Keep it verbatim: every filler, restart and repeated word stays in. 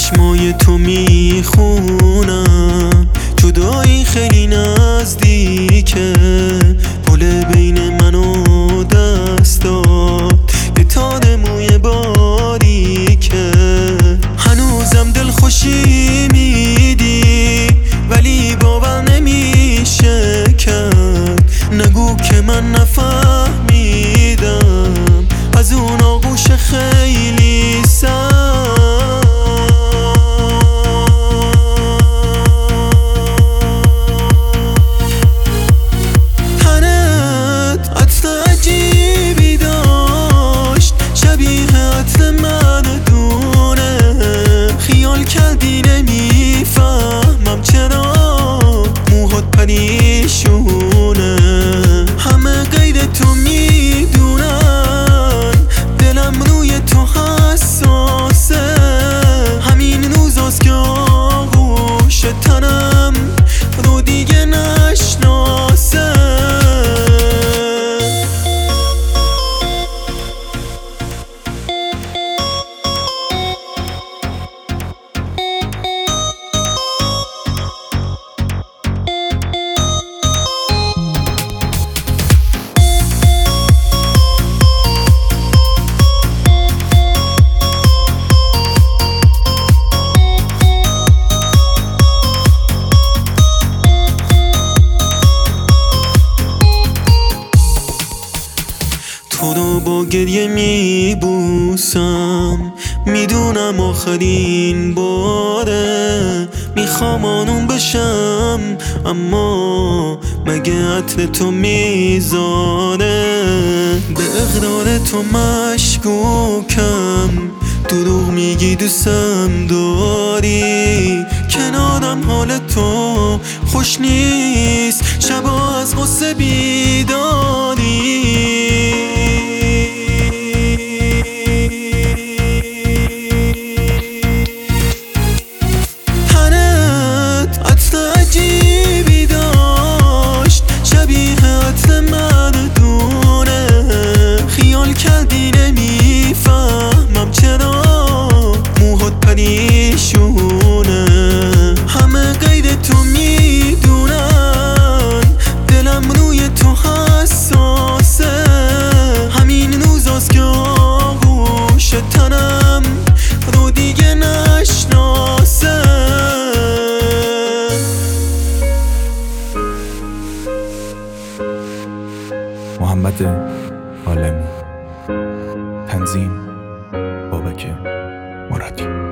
چشمای تو میخونم، جدایی خیلی نزدیکه، پل بین من و دستات یه تار موی باریکه. هنوزم دلخوشی میدی ولی باور نمیشه کرد، نگو که من نفهمیدم از اون آغوش خیلی سر. پریشونه همه غیر تو میدونن، دلم روی تو حساسه، همین روزاست که آغوش تنم رو دیگه نشناسه. تو رو با گریه میبوسم، میدونم آخرین باره، میخوام آنون بشم اما مگه عطر تو میذاره. به اقرار تو مشکوکم، دروغ میگی دوستم داری، کنارم حال تو خوش نیست، شبا از غصه بیداری. پریشونه همه غیر تو میدونن، دلم روی تو حساسه، همین روزاست که آغوش تنم رو دیگه نشناسه. محمد عالمی، تنظیم بابک مرادی.